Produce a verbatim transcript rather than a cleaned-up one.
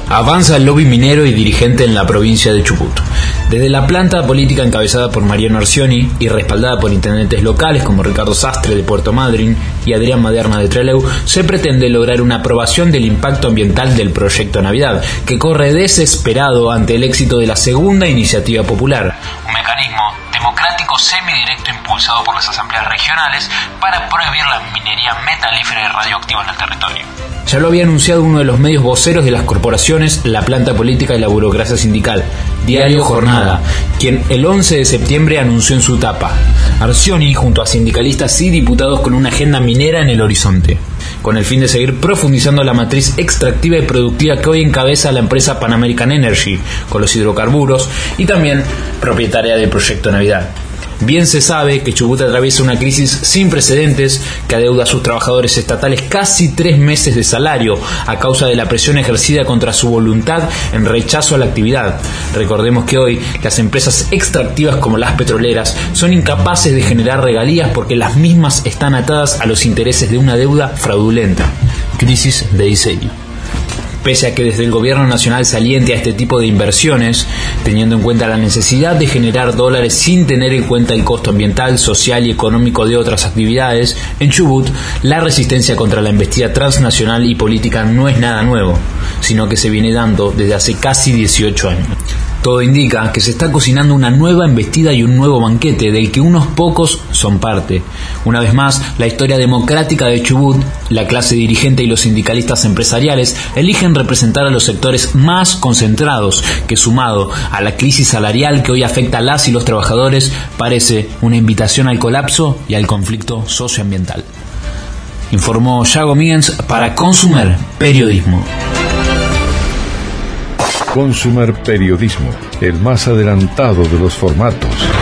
Avanza el lobby minero y dirigente en la provincia de Chubut. Desde la planta política encabezada por Mariano Arcioni y respaldada por intendentes locales como Ricardo Sastre de Puerto Madryn y Adrián Maderna de Trelew, se pretende lograr una aprobación del impacto ambiental del proyecto Navidad, que corre desesperado ante el éxito de la segunda iniciativa popular, un mecanismo democrático semidirecto impulsado por las asambleas regionales para prohibir la minería metalífera y radioactiva en el territorio. Ya lo había anunciado uno de los medios voceros de las corporaciones, la planta política y la burocracia sindical, Diario Jornada, quien el once de septiembre anunció en su tapa: Arcioni junto a sindicalistas y diputados con una agenda minera en el horizonte, con el fin de seguir profundizando la matriz extractiva y productiva que hoy encabeza la empresa Pan American Energy, con los hidrocarburos, y también propietaria del proyecto Navidad. Bien se sabe que Chubut atraviesa una crisis sin precedentes que adeuda a sus trabajadores estatales casi tres meses de salario a causa de la presión ejercida contra su voluntad en rechazo a la actividad. Recordemos que hoy las empresas extractivas como las petroleras son incapaces de generar regalías porque las mismas están atadas a los intereses de una deuda fraudulenta. Crisis de diseño. Pese a que desde el gobierno nacional se aliente a este tipo de inversiones, teniendo en cuenta la necesidad de generar dólares sin tener en cuenta el costo ambiental, social y económico de otras actividades, en Chubut la resistencia contra la embestida transnacional y política no es nada nuevo, sino que se viene dando desde hace casi dieciocho años. Todo indica que se está cocinando una nueva embestida y un nuevo banquete del que unos pocos son parte. Una vez más, la historia democrática de Chubut, la clase dirigente y los sindicalistas empresariales eligen representar a los sectores más concentrados, que sumado a la crisis salarial que hoy afecta a las y los trabajadores, parece una invitación al colapso y al conflicto socioambiental. Informó Yago Míguez para Consumer Periodismo. Consumer Periodismo, el más adelantado de los formatos.